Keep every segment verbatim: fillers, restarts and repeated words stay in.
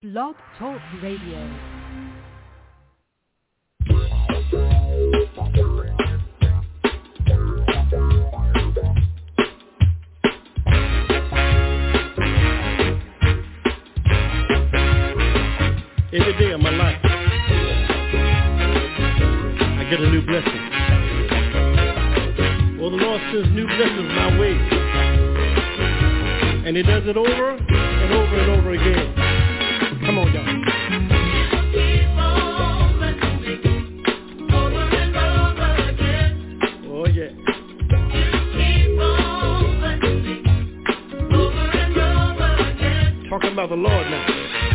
Blog Talk Radio. Every day of my life, I get a new blessing. Well, the Lord sends new blessings my way, and He does it over and over and over again. Come on, y'all. Oh, yeah. Talking about the Lord now.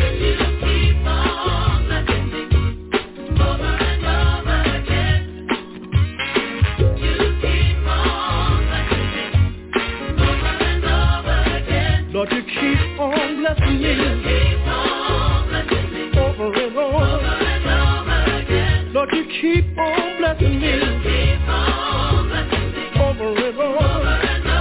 Lord, you keep on blessing me, over and over, Lord, you keep on blessing me, over and over,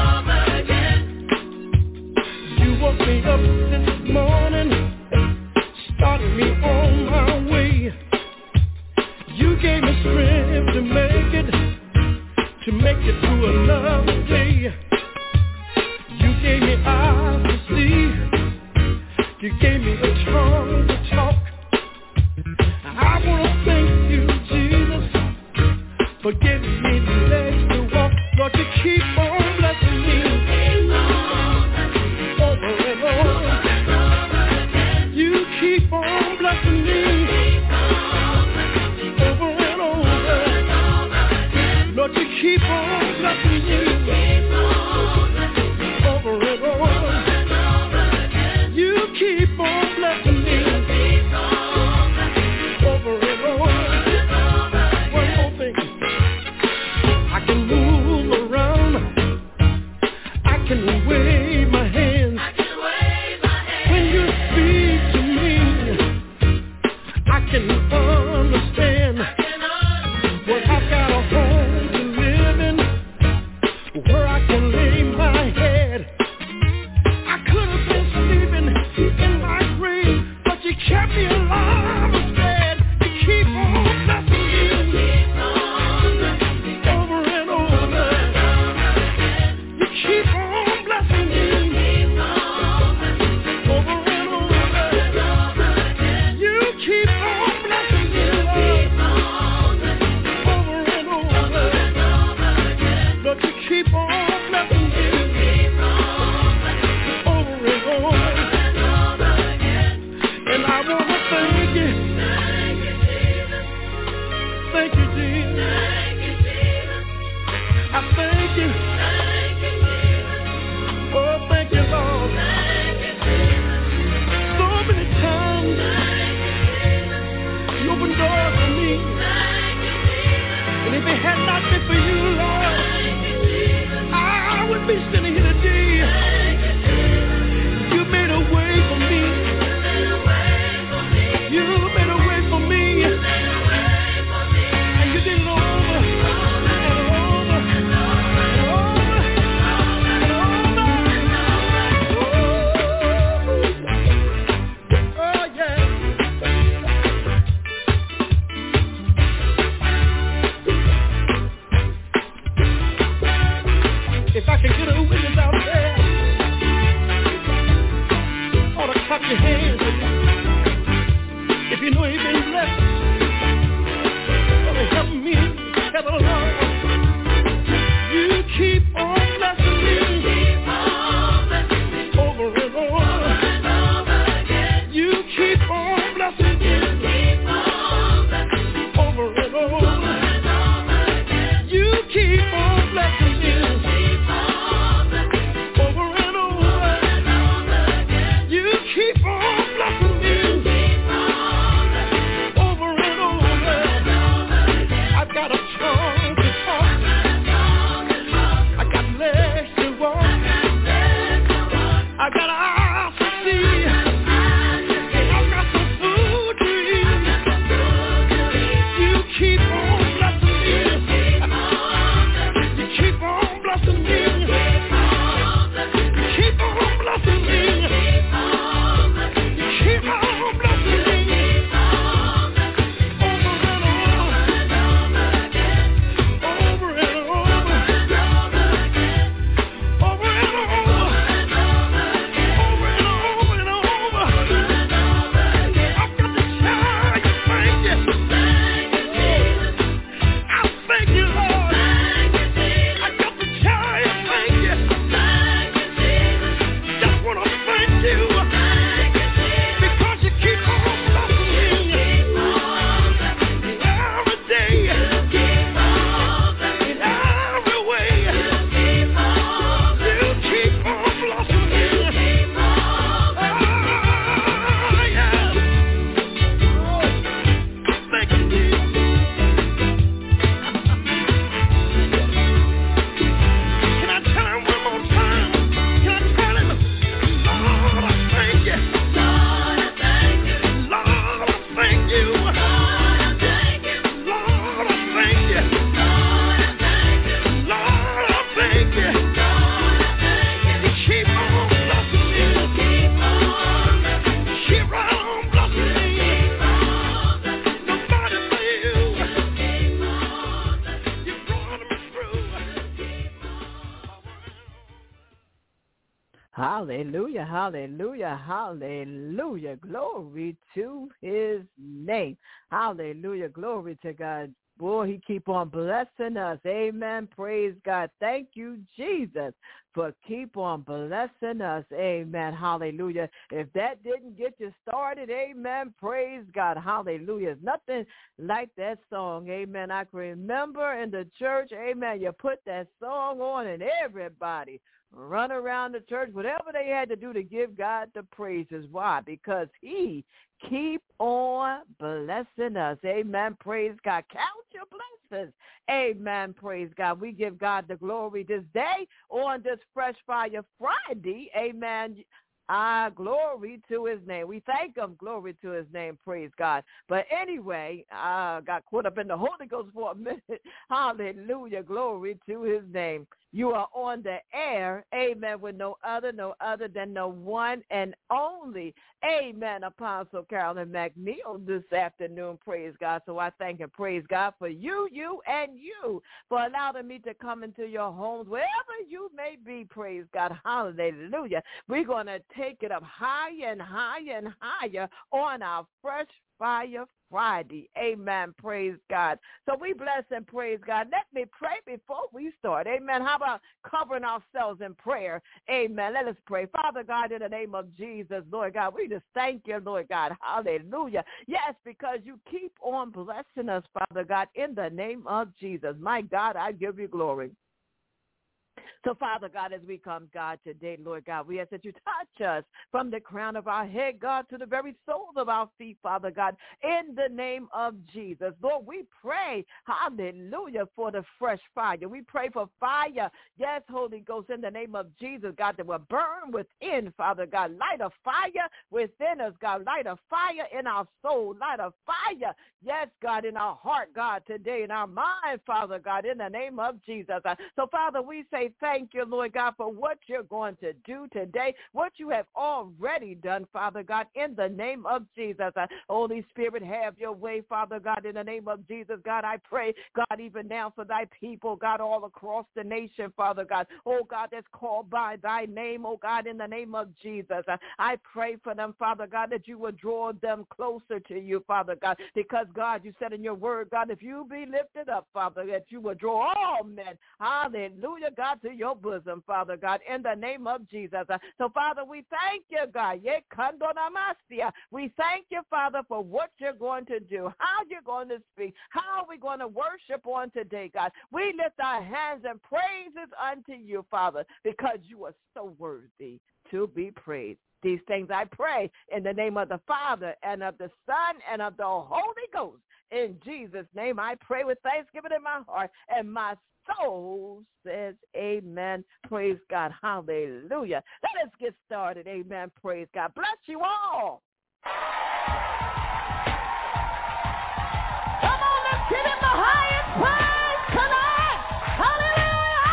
you woke me up this morning, started me on my way, you gave me strength to make it, to make it through another day. You gave me eyes to see. You gave me a tongue to talk. I want to thank you, Jesus, for giving me the legs to walk. Lord, you keep on blessing me, over and over. You keep on blessing me, over and over. Lord, you keep on blessing me. Over and over, you keep on blessing. Hallelujah, hallelujah, hallelujah. Glory to his name. Hallelujah, glory to God. Boy, he keep on blessing us. Amen. Praise God. Thank you, Jesus, for keep on blessing us. Amen. Hallelujah. If that didn't get you started, amen. Praise God. Hallelujah. It's nothing like that song. Amen. I can remember in the church, amen, you put that song on and everybody run around the church, whatever they had to do to give God the praises. Why? Because he keep on blessing us. Amen. Praise God. Count your blessings. Amen. Praise God. We give God the glory this day on this Fresh Fire Friday. Amen. Ah, glory to his name. We thank him. Glory to his name. Praise God. But anyway, I got caught up in the Holy Ghost for a minute. Hallelujah. Glory to his name. You are on the air, amen, with no other, no other than the one and only, amen, Apostle Carolyn McNeil this afternoon, praise God. So I thank and praise God for you, you, and you, for allowing me to come into your homes, wherever you may be, praise God, hallelujah. We're going to take it up higher and higher and higher on our Fresh Fire Friday. Amen. Praise God. So we bless and praise God. Let me pray before we start. Amen. How about covering ourselves in prayer? Amen. Let us pray. Father God, in the name of Jesus, Lord God, we just thank you, Lord God. Hallelujah. Yes, because you keep on blessing us, Father God, in the name of Jesus. My God, I give you glory. So, Father God, as we come, God, today, Lord God, we ask that you touch us from the crown of our head, God, to the very soles of our feet, Father God, in the name of Jesus. Lord, we pray, hallelujah, for the fresh fire. We pray for fire, yes, Holy Ghost, in the name of Jesus, God, that will burn within, Father God. Light a fire within us, God. Light a fire in our soul. Light a fire, yes, God, in our heart, God, today, in our mind, Father God, in the name of Jesus. So, Father, we say thank Thank you, Lord God, for what you're going to do today, what you have already done, Father God, in the name of Jesus. Uh, Holy Spirit, have your way, Father God, in the name of Jesus. God, I pray, God, even now for thy people, God, all across the nation, Father God. Oh, God, that's called by thy name, oh, God, in the name of Jesus. Uh, I pray for them, Father God, that you would draw them closer to you, Father God, because, God, you said in your word, God, if you be lifted up, Father, that you would draw all men, hallelujah, God, to your bosom, Father God, in the name of Jesus. So, Father, we thank you, God. We thank you, Father, for what you're going to do, how you're going to speak, how we're going to worship on today, God. We lift our hands and praises unto you, Father, because you are so worthy to be praised. These things I pray in the name of the Father and of the Son and of the Holy Ghost. In Jesus' name I pray with thanksgiving in my heart, and my soul says amen. Praise God. Hallelujah. Let us get started. Amen. Praise God. Bless you all. Come on, let's give him the highest praise tonight. Hallelujah.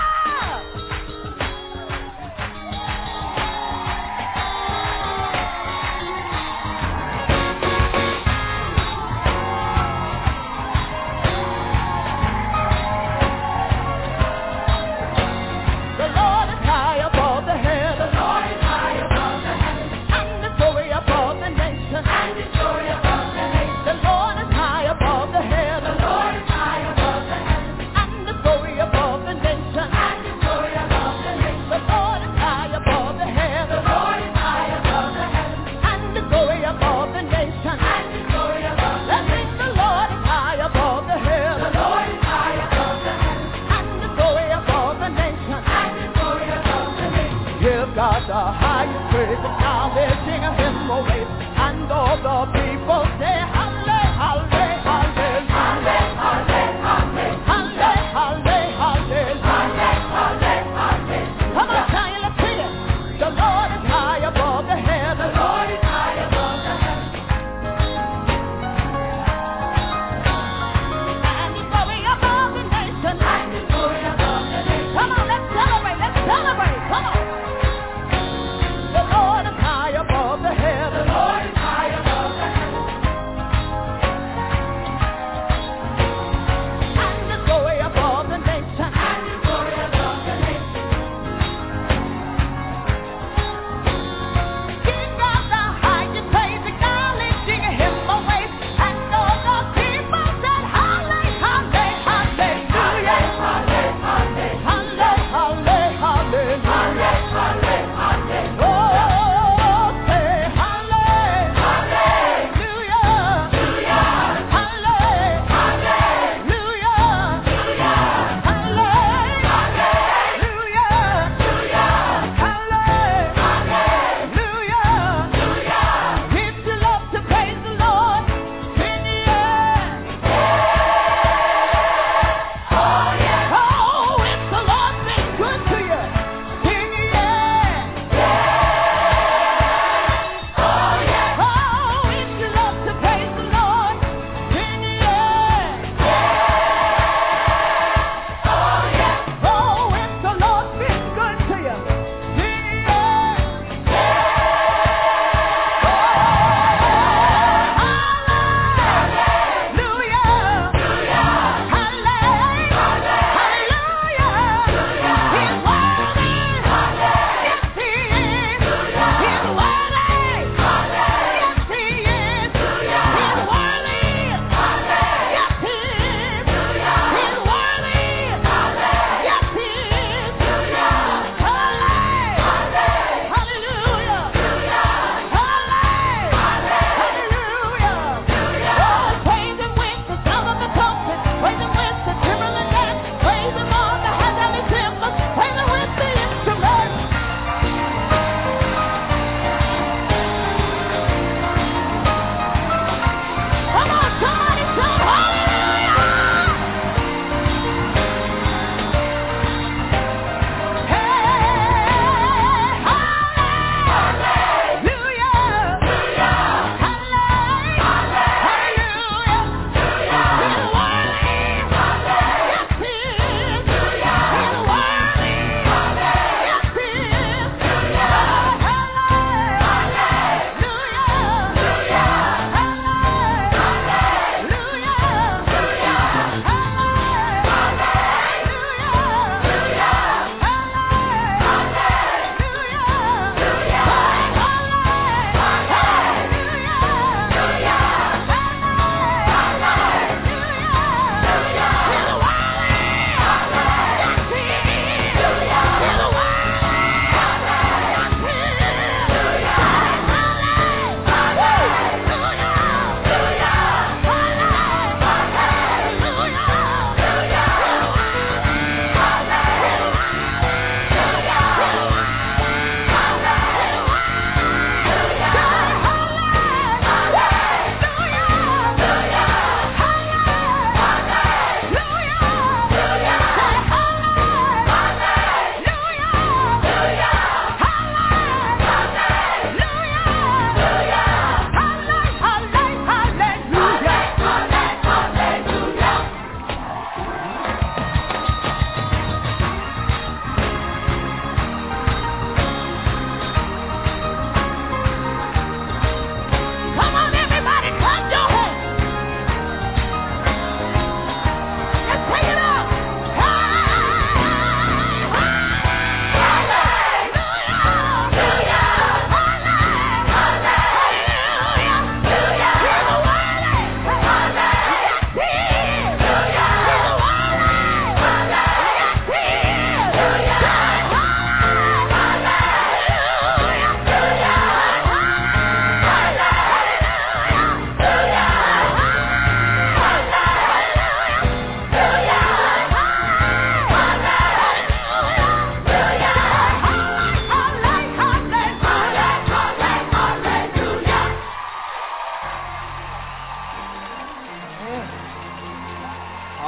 God the highest praise, acknowledging him always, and all the people say hallelujah, hallelujah, hallelujah, hallelujah, hallelujah, hallelujah. Come on, Zion, let's sing it. The Lord is high above the heavens. The Lord is high above the heavens. And he's going above the nation. And he's going above the nation. Come on, let's celebrate, let's celebrate, come on. The Lord is high above the heavens. The Lord is high above the heavens.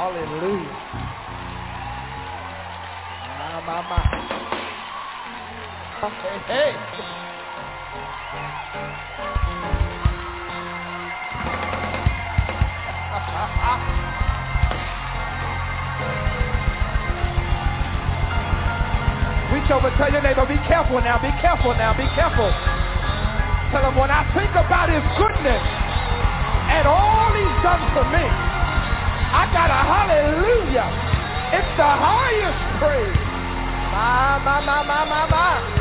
Hallelujah. My, my, my. Okay, hey. Reach over, tell your neighbor, be careful now, be careful now, be careful. Tell him, when I think about his goodness and all he's done for me, I got a hallelujah. It's the highest praise. My, my, my, my, my, my.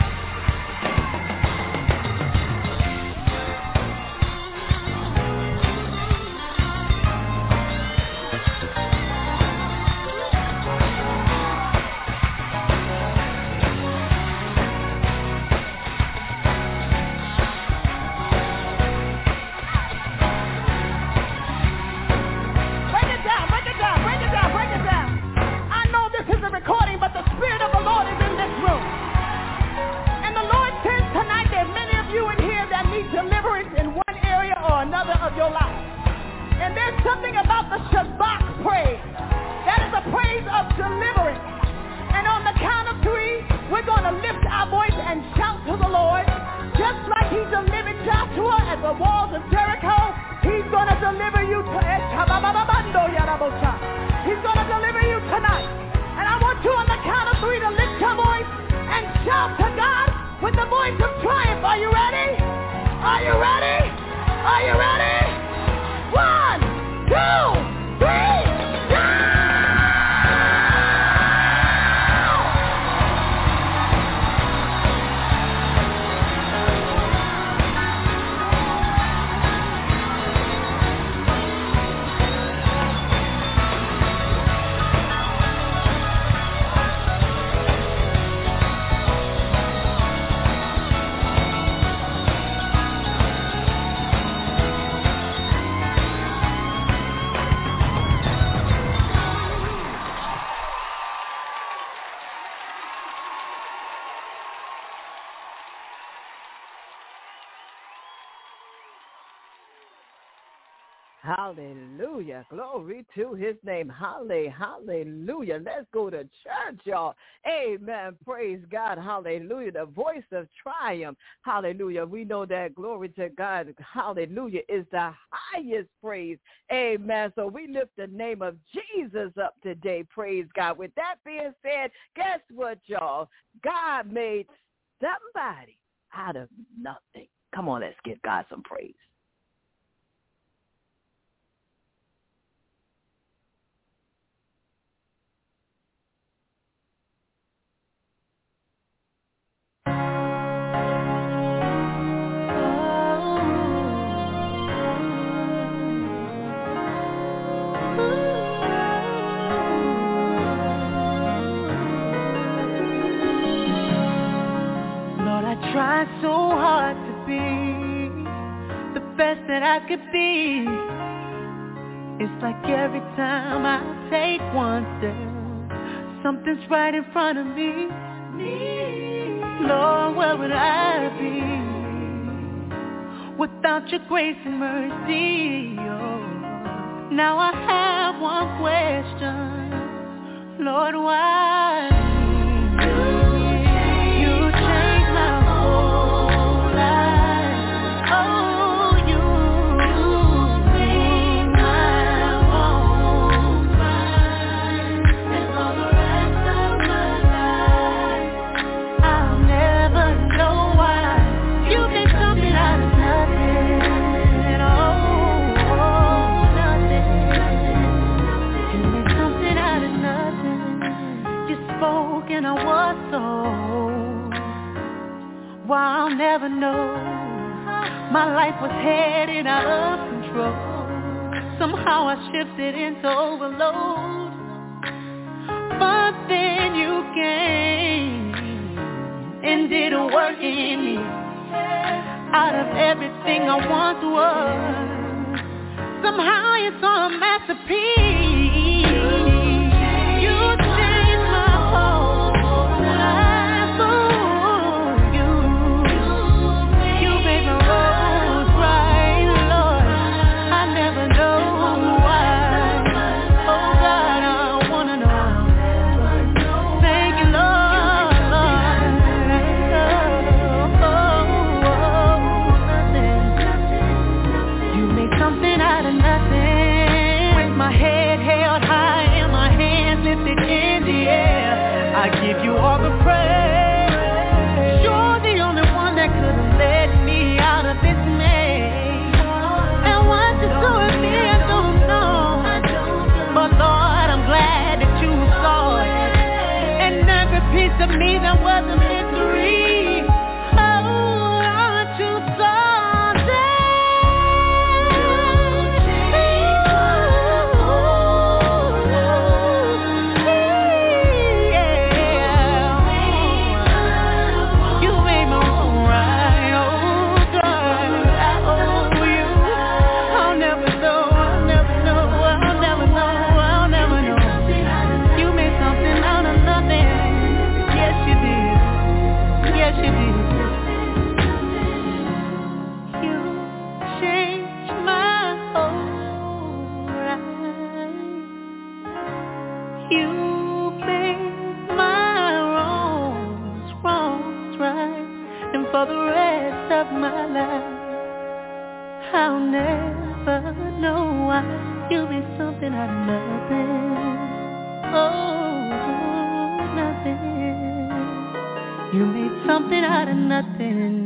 Hallelujah. Glory to his name. Hallelujah. Let's go to church, y'all. Amen. Praise God. Hallelujah. The voice of triumph. Hallelujah. We know that glory to God. Hallelujah is the highest praise. Amen. So we lift the name of Jesus up today. Praise God. With that being said, guess what, y'all? God made somebody out of nothing. Come on, let's give God some praise. Tried so hard to be the best that I could be. It's like every time I take one step, something's right in front of me. Lord, where would I be without your grace and mercy? Oh, now I have one question, Lord, why? Why I'll never know. My life was headed out of control. Somehow I shifted into overload. But then you came and did a work in me. Out of everything I once was, somehow you saw a masterpiece. You changed my whole life. Oh out of nothing. With my head held high and my hands lifted in the air, I give you all the praise. You're the only one that could have led me out of this maze. And what you do with me, I don't know. But Lord, I'm glad that you saw it. And every piece of me that was a mystery, oh, aren't you something? You made my own right, oh God, I owe you. I'll never know, I'll never know, I'll never know, I'll never know. You made something out of nothing. Yes, you did. Yes, you did. You changed my whole life. You made my wrongs, wrongs right. And for the rest of my life, I'll never know why. You made something out of nothing. Oh, nothing. You made something out of nothing.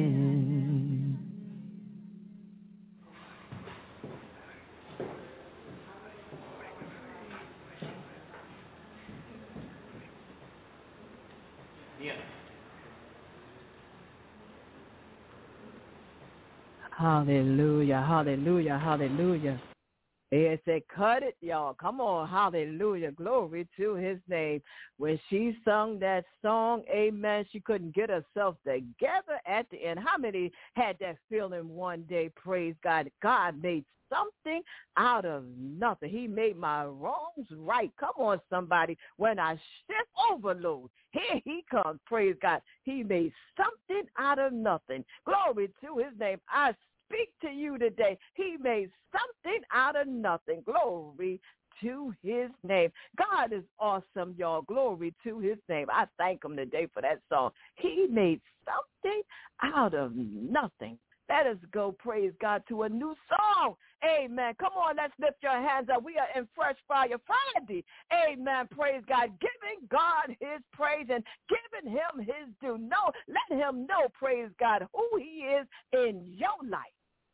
Hallelujah, hallelujah, hallelujah. They said, cut it, y'all. Come on, hallelujah. Glory to his name. When she sung that song, amen, she couldn't get herself together at the end. How many had that feeling one day? Praise God. God made something out of nothing. He made my wrongs right. Come on, somebody. When I shift overload, here he comes. Praise God. He made something out of nothing. Glory to his name. I speak to you today. He made something out of nothing. Glory to his name. God is awesome, y'all. Glory to his name. I thank him today for that song. He made something out of nothing. Let us go, praise God, to a new song. Amen. Come on, let's lift your hands up. We are in Fresh Fire Friday. Amen. Praise God. Giving God his praise and giving him his due. No, let him know, praise God, who he is in your life.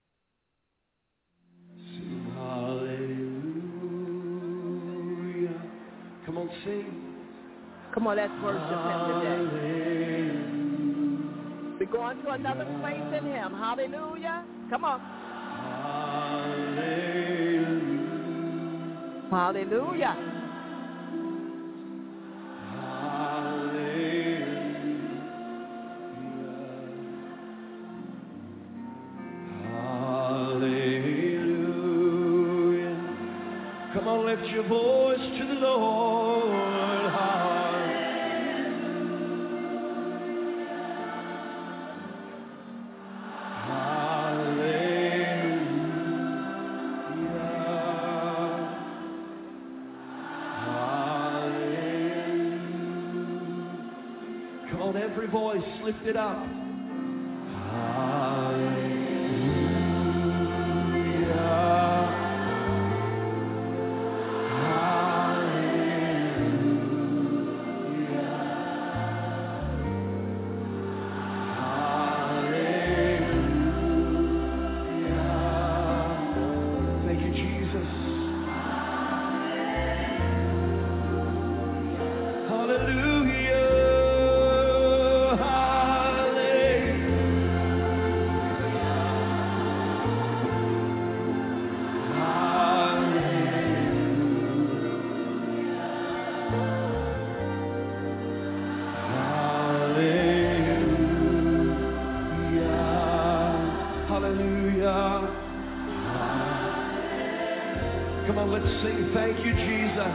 Hallelujah. Come on, sing. Come on, let's worship him today. We're going to another place in him. Hallelujah. Come on. Hallelujah. Hallelujah. Hallelujah. Come on, lift your voice to the Lord. Every voice lifted up. Thank you, Jesus.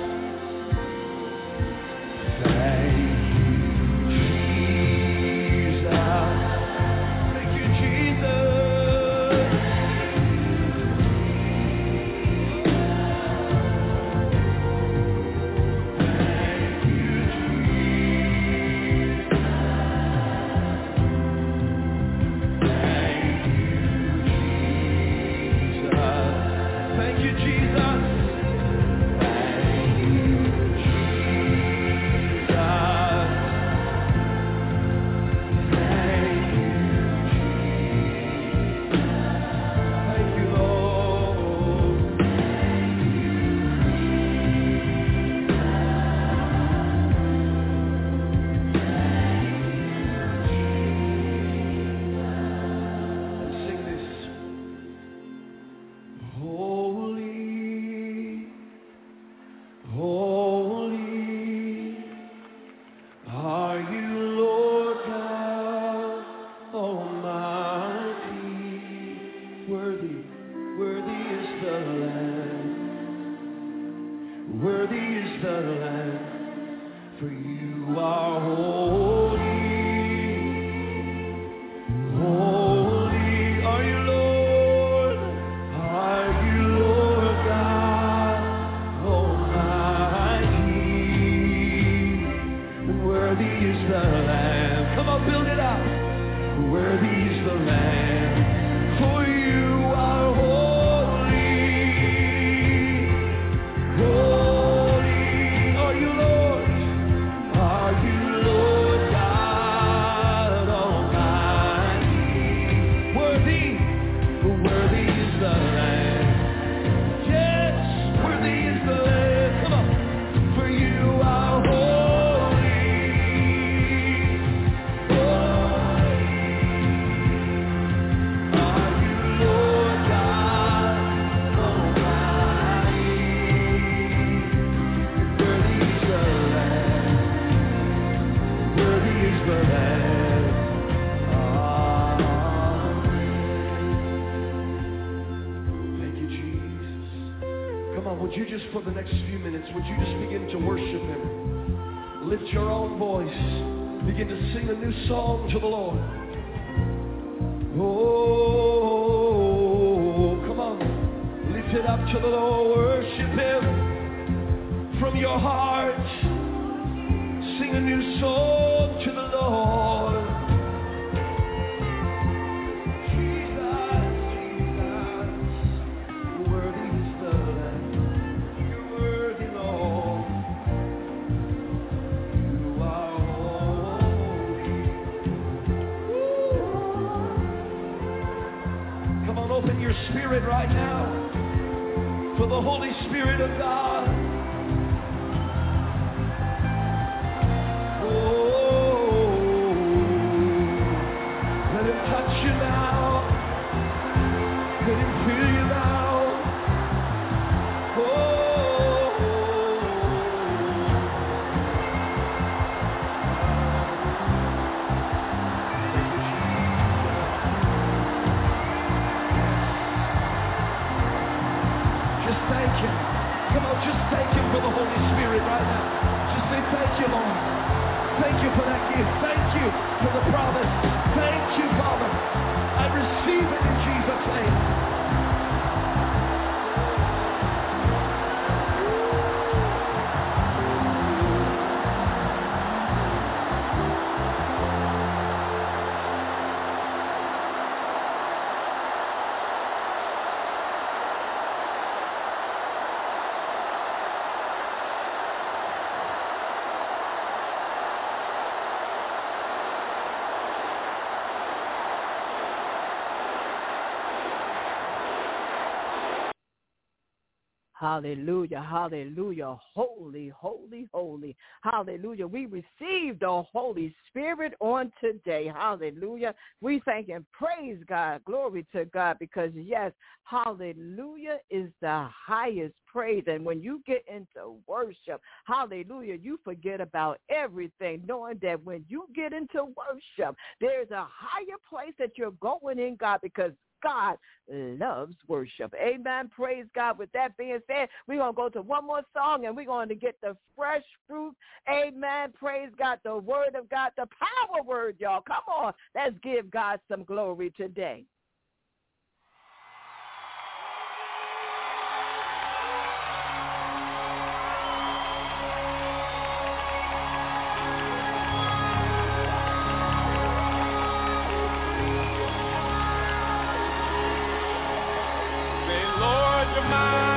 Thank you, Jesus. Thank you, Jesus. Thank you, Jesus. Thank you, Jesus. Thank you, Jesus. Hallelujah, hallelujah, holy, holy, holy, hallelujah. We received the Holy Spirit on today, hallelujah. We thank and praise God, glory to God, because yes, hallelujah is the highest praise. And when you get into worship, hallelujah, you forget about everything, knowing that when you get into worship, there's a higher place that you're going in, God, because God loves worship. Amen. Praise God. With that being said, we're going to go to one more song and we're going to get the fresh fruit. Amen. Praise God. The word of God, the power word, y'all. Come on. Let's give God some glory today. Lord, you're mine.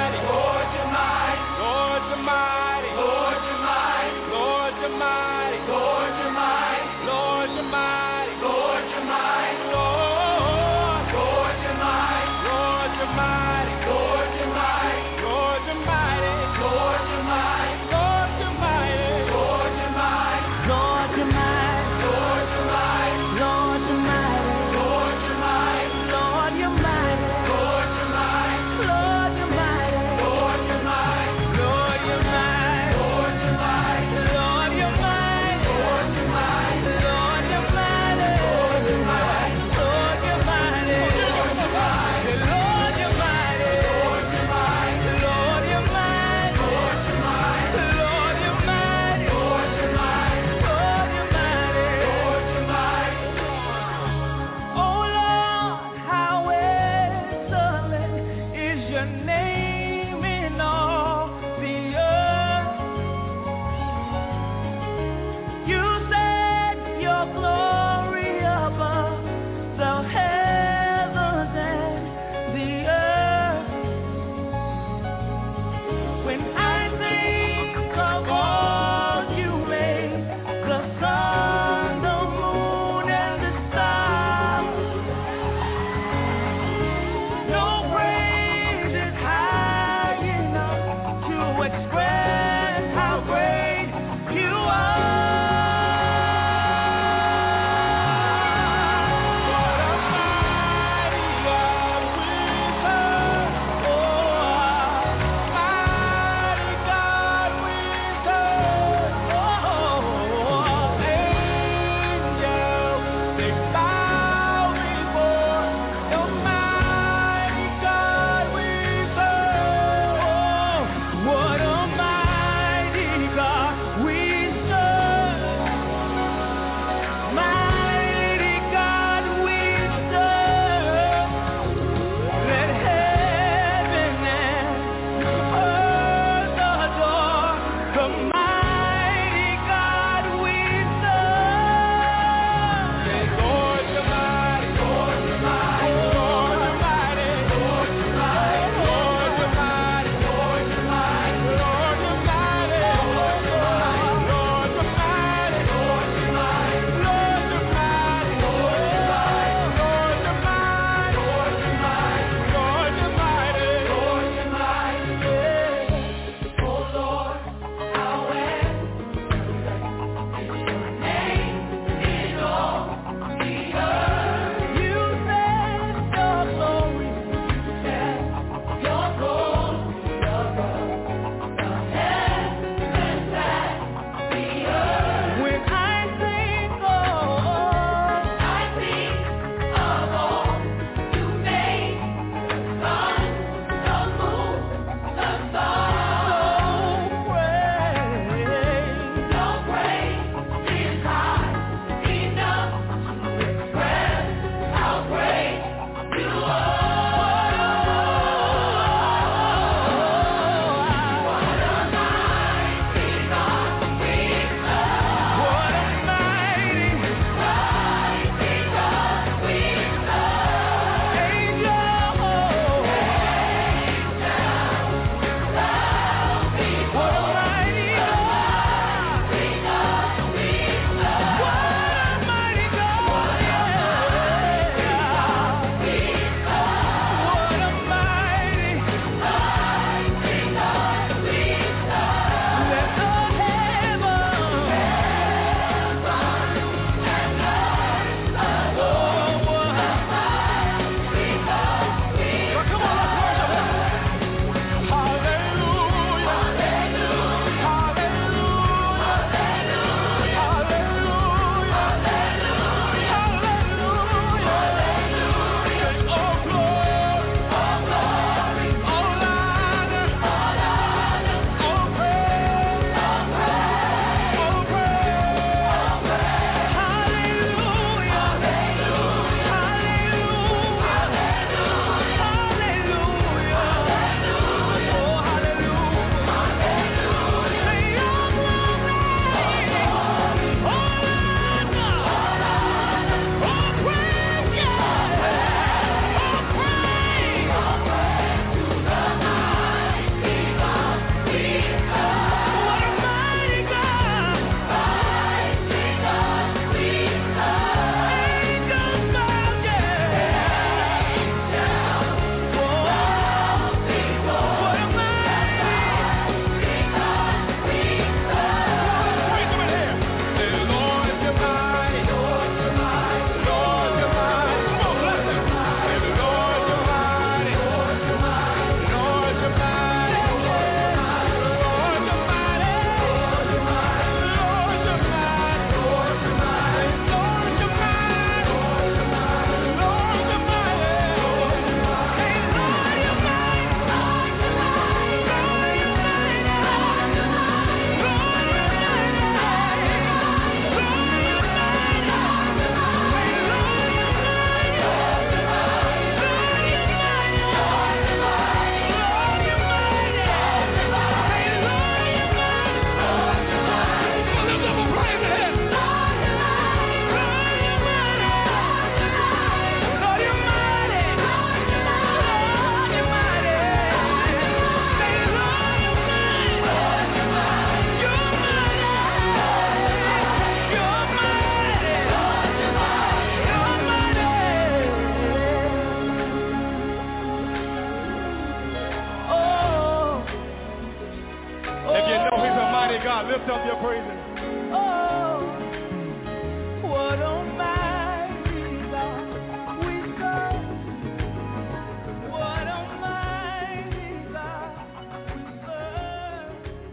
Now lift up your praises. Oh, what a mighty God we serve. What a mighty God we serve.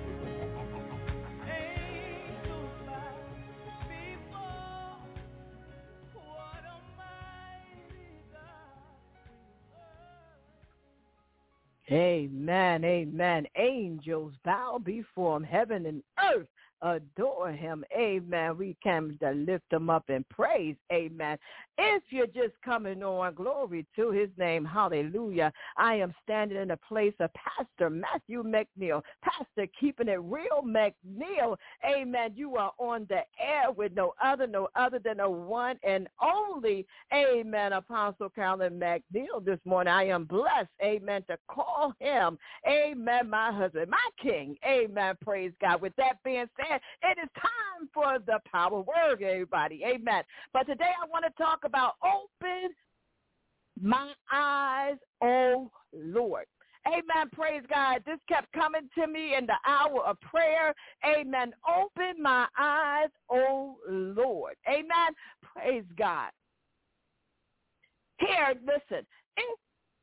Angels bow before. What a mighty God we serve. Amen, amen. Angels bow before him. Heaven and earth adore him. Amen. We come to lift him up in praise. Amen. If you're just coming on, glory to his name. Hallelujah. I am standing in the place of Pastor Matthew McNeil. Pastor Keeping It Real McNeil. Amen. You are on the air with no other, no other than the one and only, amen, Apostle Carolyn McNeil this morning. I am blessed, amen, to call him, amen, my husband, my king. Amen. Praise God. With that being said, it is time for the power word, everybody. Amen. But today I want to talk about open my eyes, oh Lord. Amen. Praise God. This kept coming to me in the hour of prayer. Amen. Open my eyes, oh Lord. Amen. Praise God. Here, listen. If,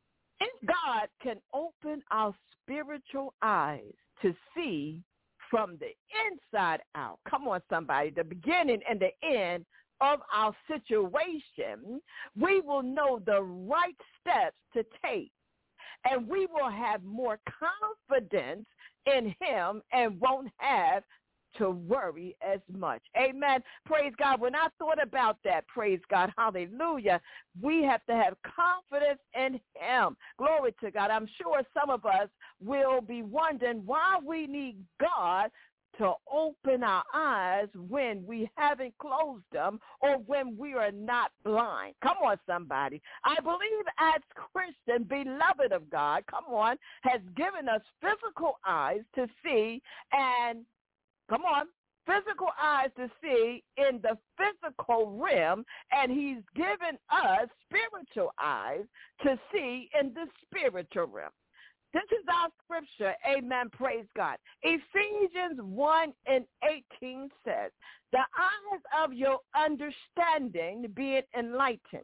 if God can open our spiritual eyes to see from the inside out, come on, somebody, the beginning and the end of our situation, we will know the right steps to take. And we will have more confidence in him and won't have to worry as much. Amen. Praise God. When I thought about that, praise God, hallelujah, we have to have confidence in him. Glory to God. I'm sure some of us will be wondering why we need God to open our eyes when we haven't closed them or when we are not blind. Come on, somebody. I believe as Christians, beloved of God, come on, has given us physical eyes to see and, come on, physical eyes to see in the physical realm, and he's given us spiritual eyes to see in the spiritual realm. This is our scripture. Amen. Praise God. Ephesians one and eighteen says, the eyes of your understanding being enlightened,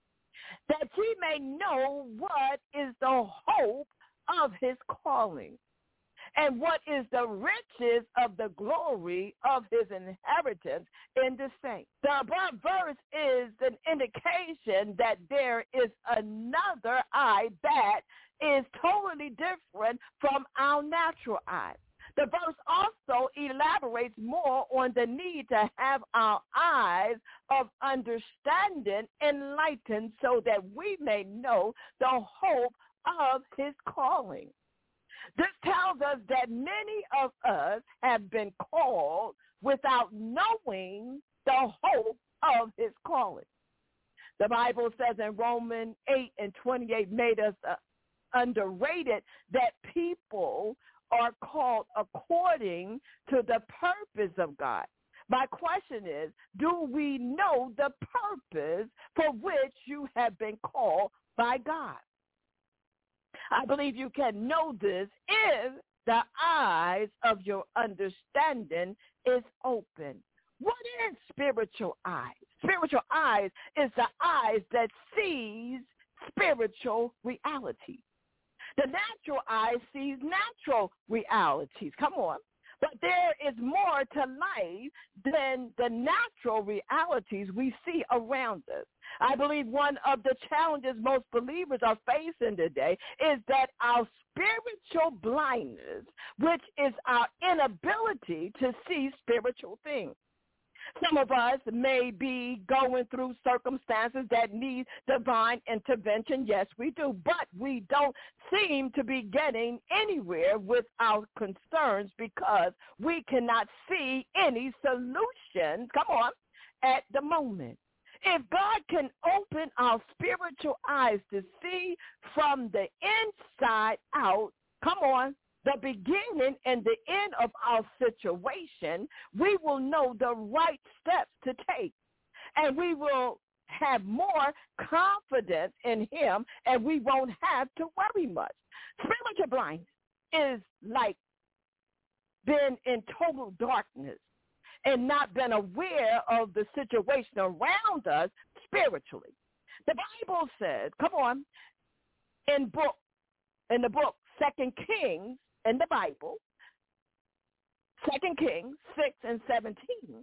that ye may know what is the hope of his calling, and what is the riches of the glory of his inheritance in the saints. The above verse is an indication that there is another eye that is totally different from our natural eye. The verse also elaborates more on the need to have our eyes of understanding enlightened so that we may know the hope of his calling. This tells us that many of us have been called without knowing the hope of his calling. The Bible says in Romans eight and twenty-eight made us uh, underrated that people are called according to the purpose of God. My question is, do we know the purpose for which you have been called by God? I believe you can know this if the eyes of your understanding is open. What is spiritual eyes? Spiritual eyes is the eyes that sees spiritual reality. The natural eye sees natural realities. Come on. But there is more to life than the natural realities we see around us. I believe one of the challenges most believers are facing today is that our spiritual blindness, which is our inability to see spiritual things. Some of us may be going through circumstances that need divine intervention. Yes, we do. But we don't seem to be getting anywhere with our concerns because we cannot see any solutions, come on, at the moment. If God can open our spiritual eyes to see from the inside out, come on, the beginning and the end of our situation, we will know the right steps to take. And we will have more confidence in him, and we won't have to worry much. Spiritual blindness is like been in total darkness and not been aware of the situation around us spiritually. The Bible says, come on, in book, in the book Second Kings in the Bible, Second Kings six and seventeen,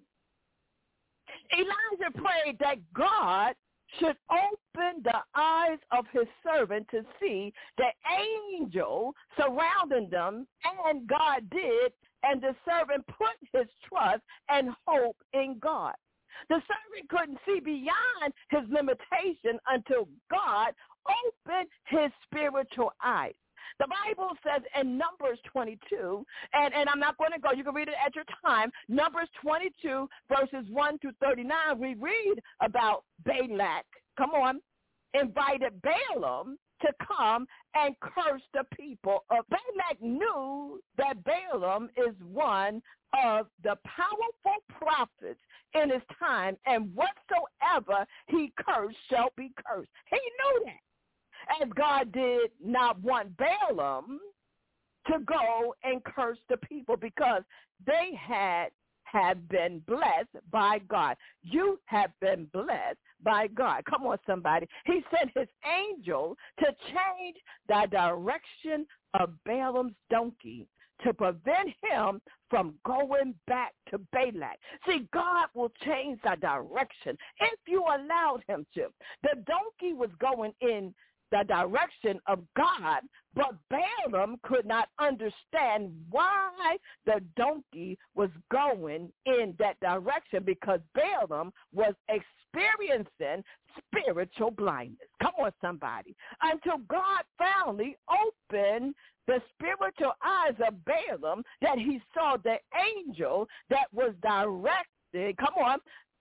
Elijah prayed that God should open the eyes of his servant to see the angel surrounding them, and God did, and the servant put his trust and hope in God. The servant couldn't see beyond his limitation until God opened his spiritual eyes. The Bible says in Numbers twenty-two, and, and I'm not going to go, you can read it at your time, Numbers twenty-two, verses one through thirty-nine, we read about Balak, come on, invited Balaam to come and curse the people. Uh, Balak knew that Balaam is one of the powerful prophets in his time, and whatsoever he cursed shall be cursed. He knew that. As God did not want Balaam to go and curse the people because they had have been blessed by God. You have been blessed by God. Come on, somebody. He sent his angel to change the direction of Balaam's donkey to prevent him from going back to Balak. See, God will change the direction if you allowed him to. The donkey was going in the direction of God, but Balaam could not understand why the donkey was going in that direction because Balaam was experiencing spiritual blindness. Come on, somebody. Until God finally opened the spiritual eyes of Balaam that he saw the angel that was directed, come on,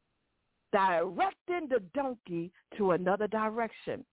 directing the donkey to another direction.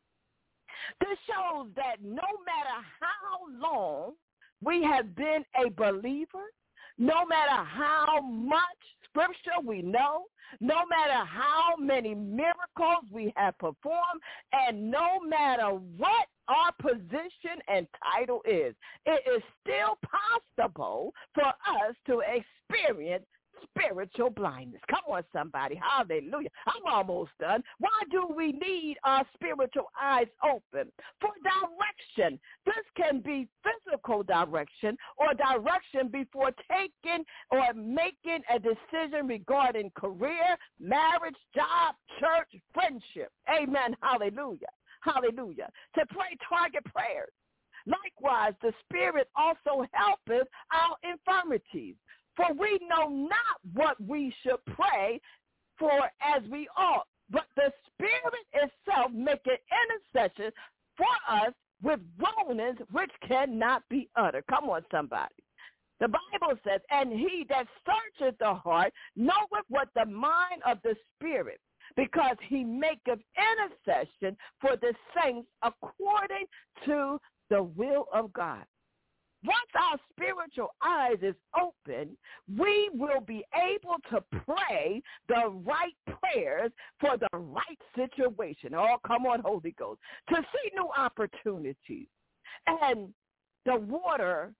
This shows that no matter how long we have been a believer, no matter how much scripture we know, no matter how many miracles we have performed, and no matter what our position and title is, it is still possible for us to experience spiritual blindness. Come on, somebody. Hallelujah. I'm almost done. Why do we need our spiritual eyes open? For direction. This can be physical direction or direction before taking or making a decision regarding career, marriage, job, church, friendship. Amen. Hallelujah. Hallelujah. To pray target prayers. Likewise, the Spirit also helpeth our infirmities. For we know not what we should pray for as we ought, but the Spirit itself maketh intercession for us with groanings which cannot be uttered. Come on, somebody. The Bible says, and he that searcheth the heart knoweth what the mind of the Spirit, because he maketh intercession for the saints according to the will of God. Once our spiritual eyes is open, we will be able to pray the right prayers for the right situation. Oh, come on, Holy Ghost. To see new opportunities. And the water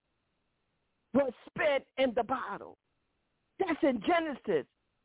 was spent in the bottle. That's in Genesis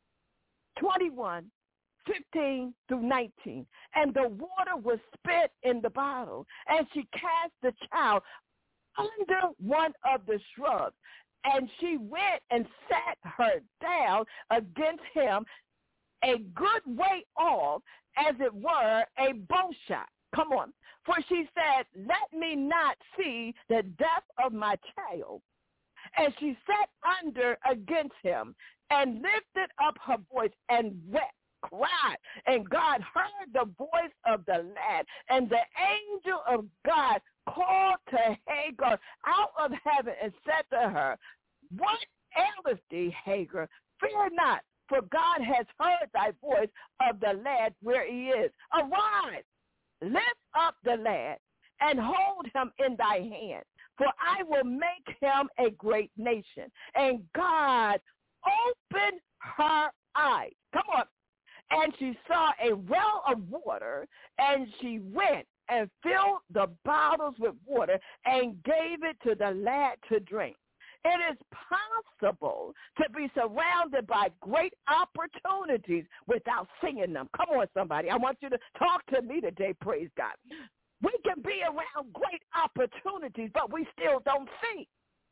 twenty-one, fifteen through nineteen. And the water was spent in the bottle. And she cast the child under one of the shrubs, and she went and sat her down against him a good way off, as it were a bow shot. Come on. For she said, let me not see the death of my child. And she sat under against him and lifted up her voice and wept, cried. And God heard the voice of the lad, and the angel of God called to Hagar out of heaven and said to her, what aileth thee, Hagar? Fear not, for God has heard thy voice of the lad where he is. Arise, lift up the lad, and hold him in thy hand, for I will make him a great nation. And God opened her eyes. Come on. And she saw a well of water, and she went and filled the bottles with water and gave it to the lad to drink. It is possible to be surrounded by great opportunities without seeing them. Come on, somebody. I want you to talk to me today, praise God. We can be around great opportunities, but we still don't see.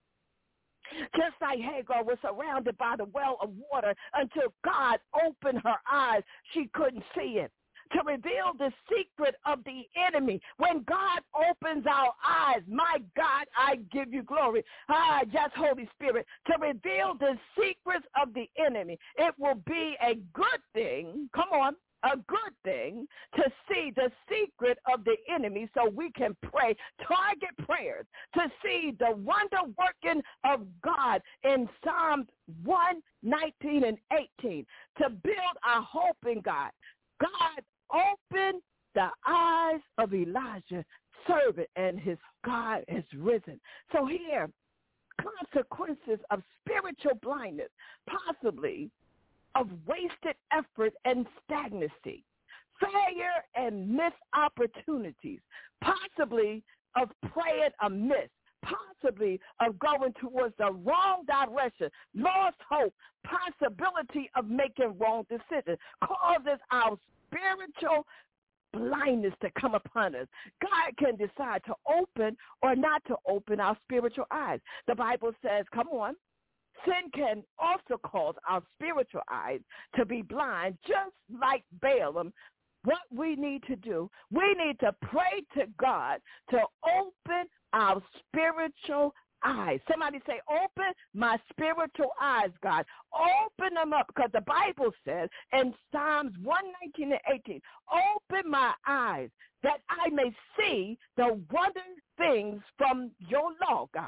Just like Hagar was surrounded by the well of water until God opened her eyes, she couldn't see it. To reveal the secret of the enemy. When God opens our eyes, my God, I give you glory. Ah, yes, Holy Spirit. To reveal the secrets of the enemy, it will be a good thing, come on, a good thing to see the secret of the enemy so we can pray, target prayers, to see the wonder working of God in Psalms one nineteen and eighteen, to build our hope in God. God opened the eyes of Elijah, servant, and his God has risen. So here, consequences of spiritual blindness, possibly of wasted effort and stagnancy, failure and missed opportunities, possibly of praying amiss, possibly of going towards the wrong direction, lost hope, possibility of making wrong decisions, causes our spiritual blindness to come upon us. God can decide to open or not to open our spiritual eyes. The Bible says, come on, sin can also cause our spiritual eyes to be blind, just like Balaam. What we need to do, we need to pray to God to open our spiritual eyes. Somebody say, open my spiritual eyes, God. Open them up, because the Bible says in Psalms one nineteen and eighteen, open my eyes that I may see the wondrous things from your law, God.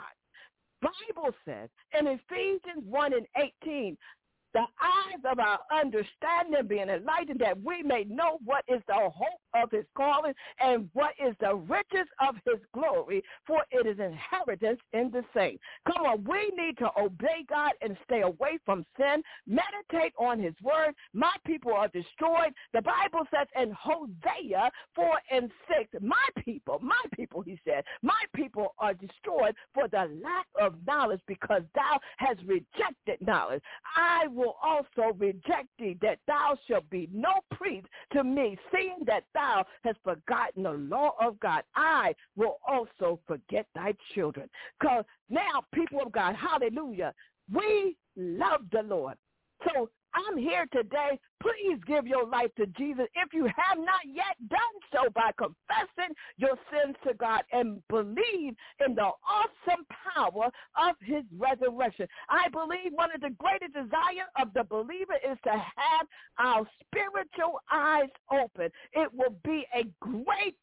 Bible says in Ephesians one and eighteen, the eyes of our understanding being enlightened, that we may know what is the hope of his calling and what is the riches of his glory, for it is inheritance in the saints. Come on, we need to obey God and stay away from sin, meditate on his word. My people are destroyed. The Bible says in Hosea four and six, my people, my people, he said, my people are destroyed for the lack of knowledge, because thou hast rejected knowledge. I will also reject thee, that thou shalt be no priest to me, seeing that thou hast forgotten the law of God. I will also forget thy children. Because now, people of God, hallelujah, we love the Lord. So I'm here today. Please give your life to Jesus if you have not yet done so, by confessing your sins to God and believe in the awesome power of his resurrection. I believe one of the greatest desires of the believer is to have our spiritual eyes open. It will be a great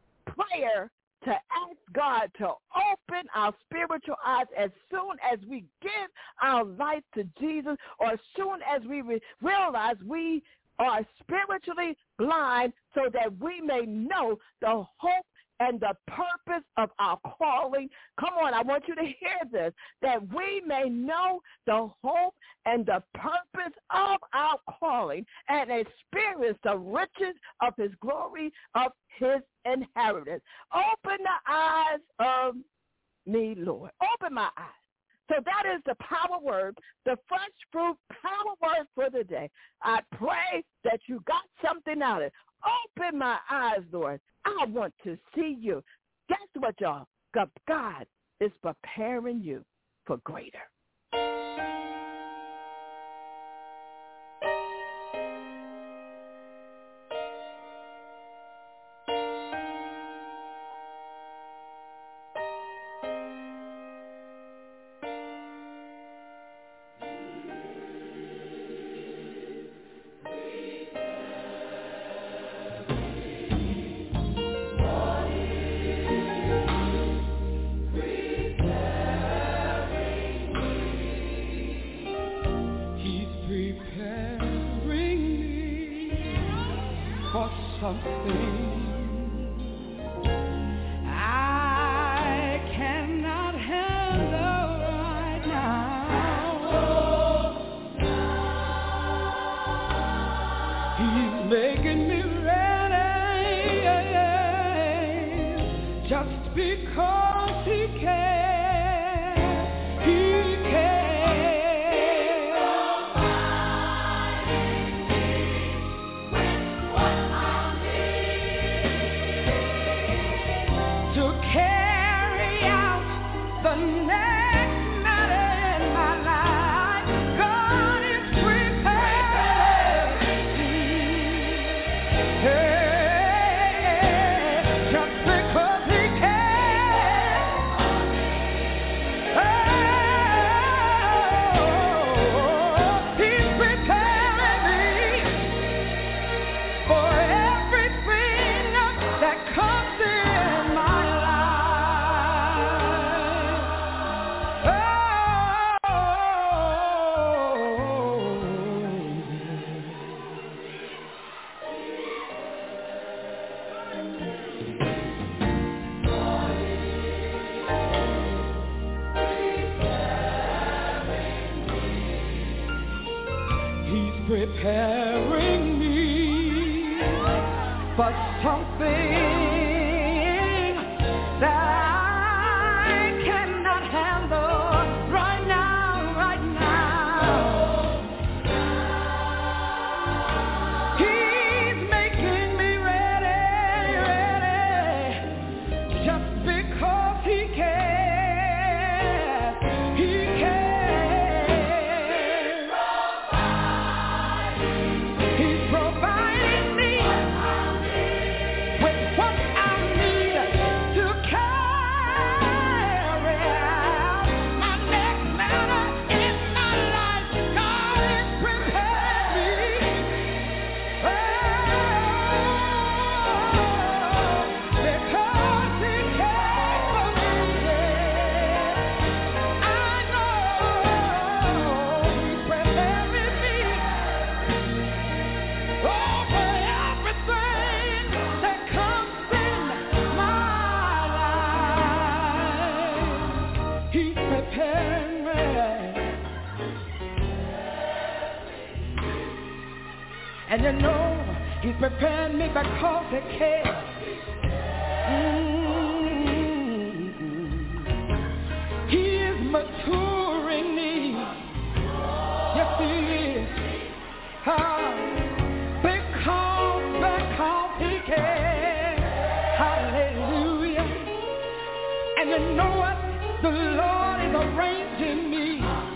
prayer to ask God to open our spiritual eyes as soon as we give our life to Jesus, or as soon as we re- realize we are spiritually blind, so that we may know the hope and the purpose of our calling. Come on, I want you to hear this, that we may know the hope and the purpose of our calling and experience the riches of his glory, of his inheritance. Open the eyes of me, Lord. Open my eyes. So that is the power word, the first fruit power word for the day. I pray that you got something out of it. Open my eyes, Lord. I want to see you. Guess what, y'all? God is preparing you for greater. preparing me for something that I cannot handle right now, right now. He's making me ready, ready, just because he cares. He cares. And you know, he's preparing me because he cares. Mm-hmm. He is maturing me. Yes, he is. Ah, because, because he cares. Hallelujah. And you know what? The Lord is arranging me.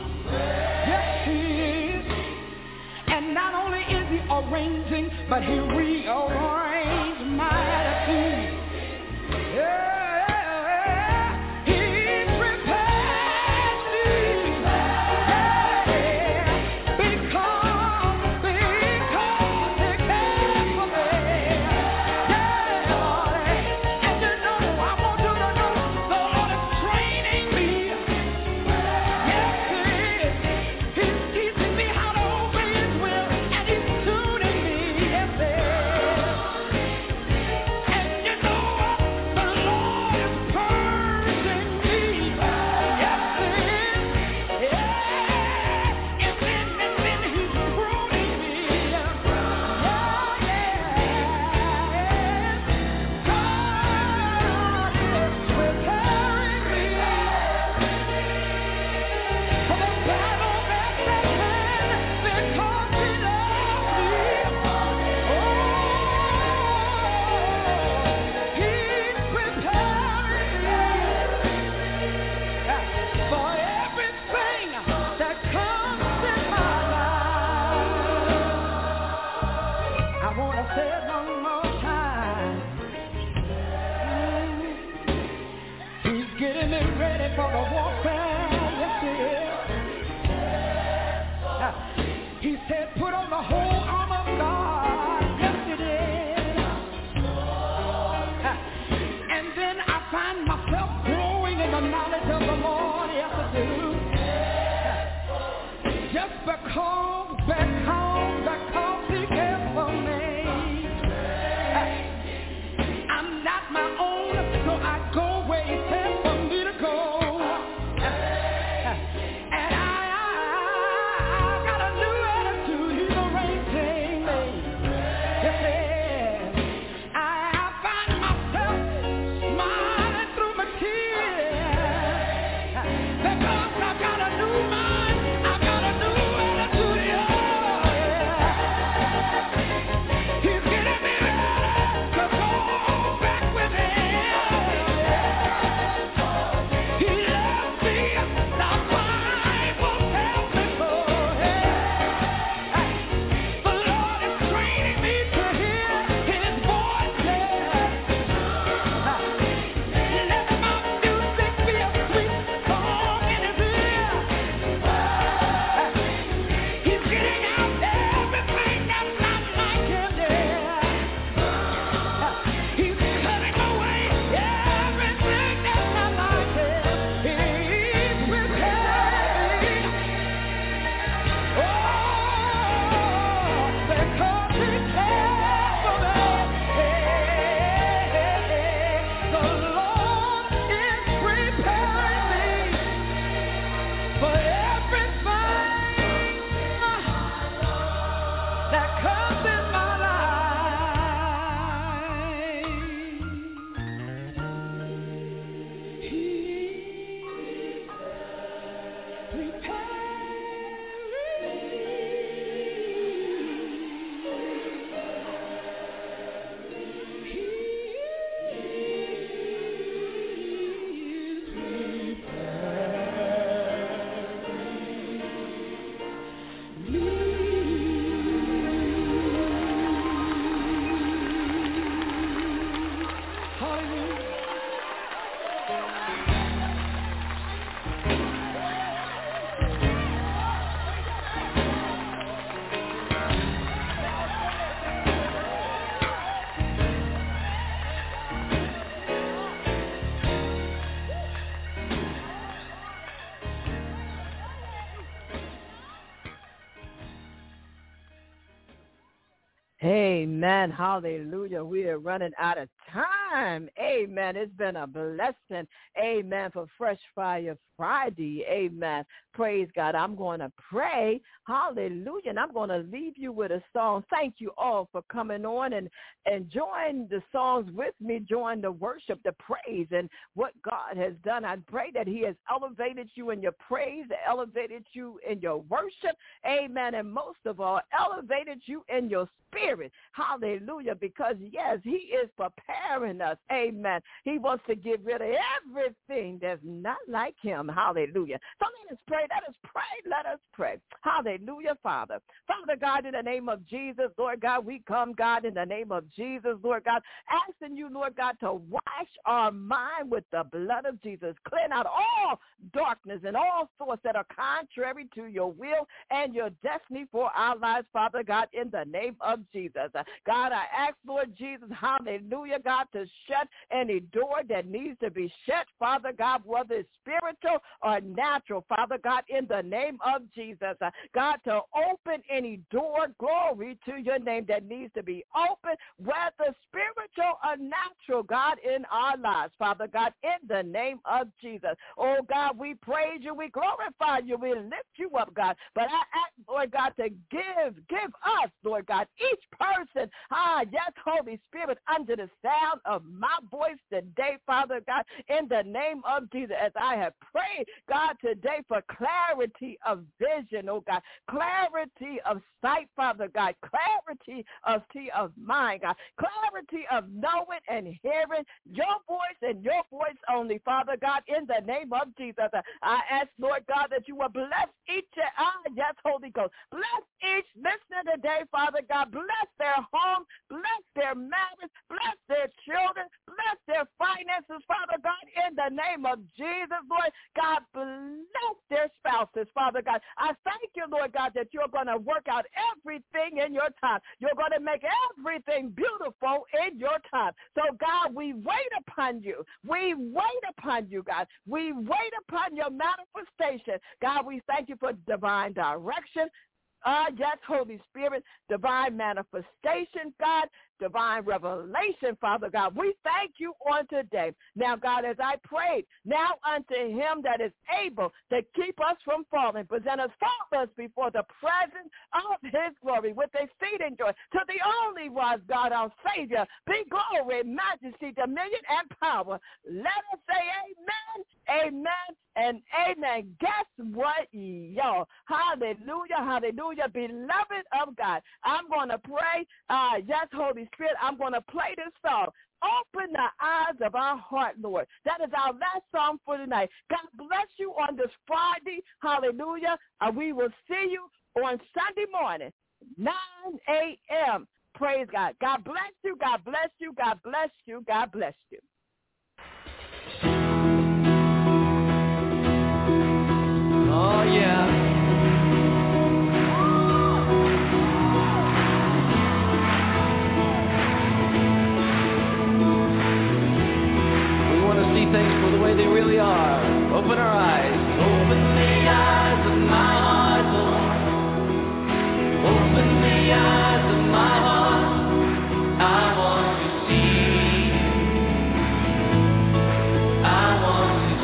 Yes, he is. And not only is he arranging, but he rearranged my attitude. Yeah. Because Amen. Hallelujah. We are running out of time. Amen. It's been a blessing. Amen. For Fresh Fire Friday. Amen. Praise God. I'm going to pray. Hallelujah. And I'm going to leave you with a song. Thank you all for coming on and, and join the songs with me. Join the worship, the praise, and what God has done. I pray that he has elevated you in your praise, elevated you in your worship. Amen. And most of all, elevated you in your spirit. Hallelujah. Because, yes, he is preparing us. Amen. He wants to get rid of everything that's not like him. Hallelujah. So let us pray. Let us pray. Let us pray. Hallelujah, Father. Father God, in the name of Jesus, Lord God, we come, God, in the name of Jesus, Lord God, asking you, Lord God, to wash our mind with the blood of Jesus. Clean out all darkness and all thoughts that are contrary to your will and your destiny for our lives, Father God, in the name of Jesus. God, I ask, Lord Jesus, hallelujah, God, to shut any door that needs to be shut, Father God, whether it's spiritual or natural, Father God, in the name of Jesus. God, to open any door, glory to your name, that needs to be open, whether spiritual or natural, God, in our lives, Father God, in the name of Jesus. Oh, God, we praise you, we glorify you, we lift you up, God. But I ask, Lord God, to give, give us, Lord God, each person, ah, yes, Holy Spirit, under the sound of my voice today, Father God, in the name of Jesus, as I have prayed, God, today for clarity of vision, oh God, clarity of sight, Father God, clarity of, of mind, God, clarity of knowing and hearing your voice and your voice only, Father God, in the name of Jesus. I ask, Lord God, that you will bless each, ah, yes, Holy Ghost, bless each listener today, Father God, bless their home, bless their marriage, bless their children, bless their finances, Father God, in the name of Jesus, Lord God, bless their spouses, Father God. I thank you, Lord God, that you're going to work out everything in your time. You're going to make everything beautiful in your time. So, God, we wait upon you. We wait upon you, God. We wait upon your manifestation. God, we thank you for divine direction. Uh, yes, Holy Spirit, divine manifestation, God, divine revelation, Father God. We thank you on today. Now, God, as I prayed, now unto him that is able to keep us from falling, present us faultless before the presence of his glory with exceeding joy. To the only wise God, our Savior, be glory, majesty, dominion, and power. Let us say amen, amen, and amen. Guess what, y'all? Hallelujah, hallelujah, beloved of God. I'm going to pray. Uh, yes, Holy Spirit, I'm going to play this song. Open the eyes of our heart, Lord. That is our last song for tonight. God bless you on this Friday. Hallelujah. And we will see you on Sunday morning, nine a.m. Praise God. God bless you. God bless you. God bless you. God bless you. Oh, yeah. Things for the way they really are. Open our eyes. Open the eyes of my heart, Lord. Open the eyes of my heart. I want to see. I want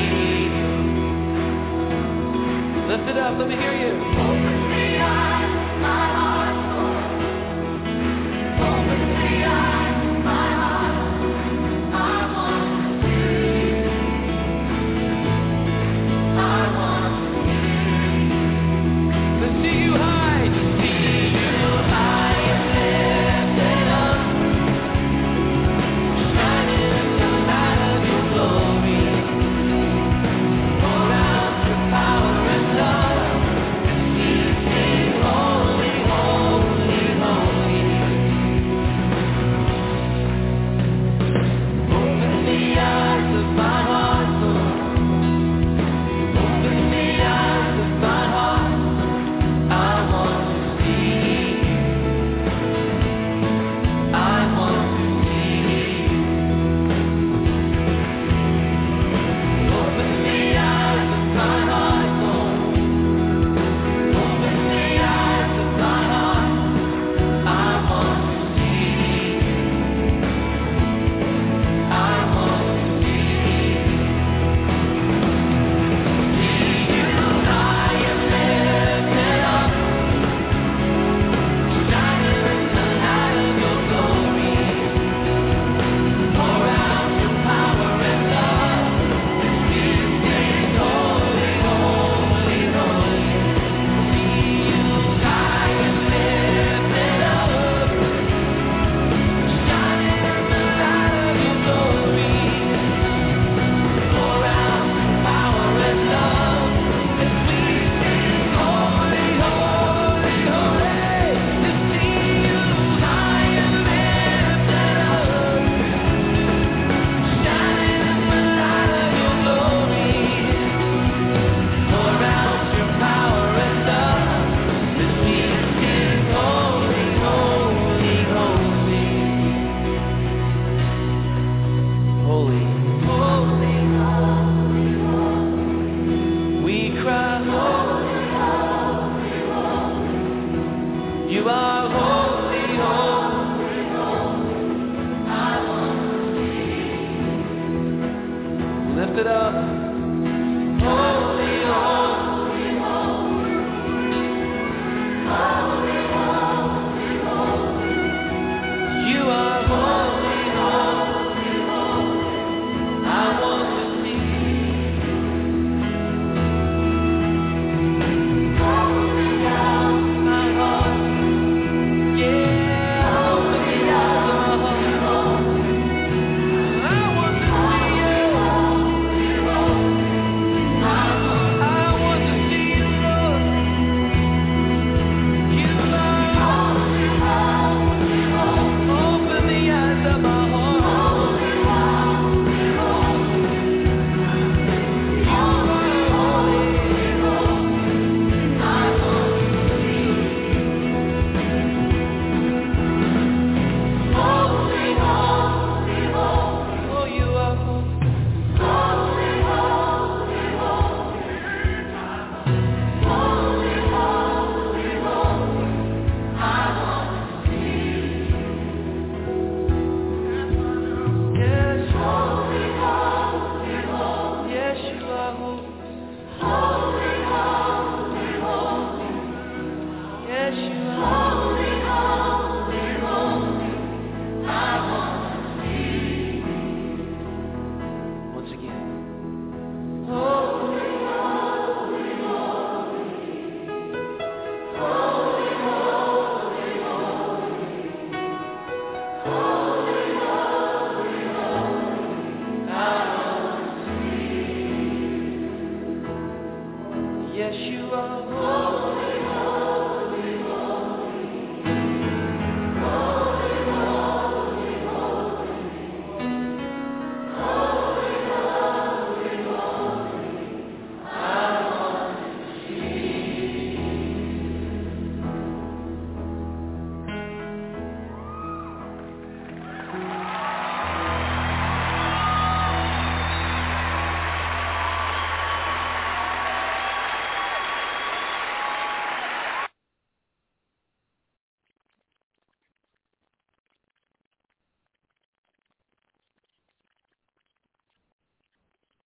to see. Lift it up. Let me hear you. Open the eyes of my heart, Lord. Open the eyes of my heart. I want power and love, and Yes, you are.